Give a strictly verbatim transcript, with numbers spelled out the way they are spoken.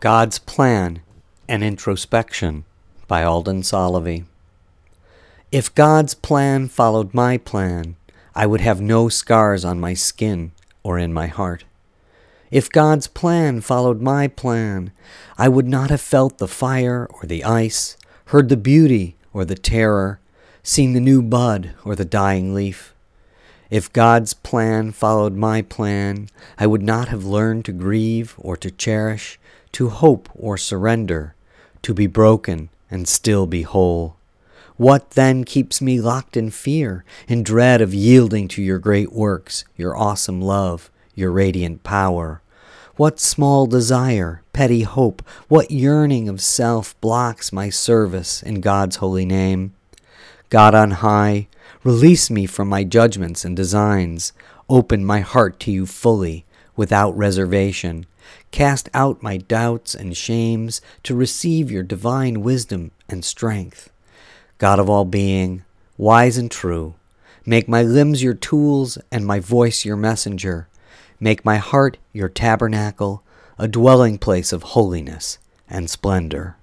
God's Plan and Introspection by Alden Solovey. If God's plan followed my plan, I would have no scars on my skin or in my heart. If God's plan followed my plan, I would not have felt the fire or the ice, heard the beauty or the terror, seen the new bud or the dying leaf. If God's plan followed my plan, I would not have learned to grieve or to cherish, to hope or surrender, to be broken and still be whole. What then keeps me locked in fear, in dread of yielding to your great works, your awesome love, your radiant power? What small desire, petty hope, what yearning of self blocks my service in God's holy name? God on high, release me from my judgments and designs. Open my heart to you fully, without reservation. Cast out my doubts and shames to receive your divine wisdom and strength. God of all being, wise and true, make my limbs your tools and my voice your messenger. Make my heart your tabernacle, a dwelling place of holiness and splendor.